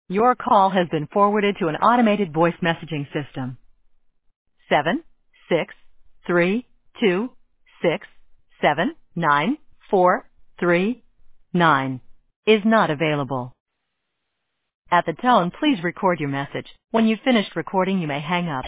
Your call has been forwarded to an automated voice messaging system. 76326779439 is not available. At the tone, please record your message. When you've finished recording, you may hang up.